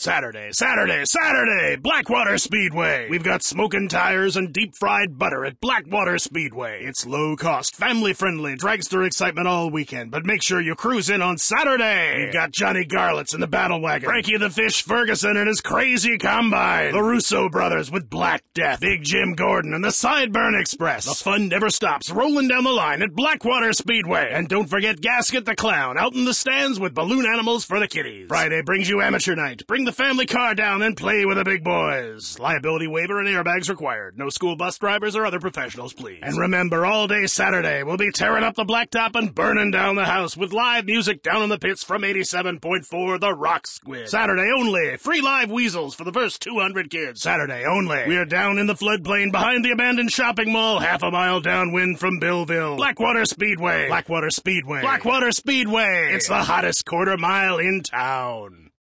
Saturday, Blackwater Speedway. We've got smoking tires and deep-fried butter at Blackwater Speedway. It's low-cost, family-friendly, dragster excitement all weekend, but make sure you cruise in on Saturday. We've got Johnny Garlitz in the Battle Wagon, Frankie the Fish Ferguson and his crazy combine, the Russo brothers with Black Death, Big Jim Gordon and the Sideburn Express. The fun never stops, rolling down the line at Blackwater Speedway. And don't forget Gasket the Clown out in the stands with balloon animals for the kiddies. Friday brings you amateur night. Bring the family car down and play with the big boys. Liability waiver and airbags required. No school bus drivers or other professionals, please. And remember, all day Saturday, we'll be tearing up the blacktop and burning down the house with live music down in the pits from 87.4 The Rock Squid. Saturday only. Free live weasels for the first 200 kids. Saturday only. We're down in the floodplain behind the abandoned shopping mall, half a mile downwind from Billville. Blackwater Speedway. Blackwater Speedway. Blackwater Speedway. It's the hottest quarter mile in town.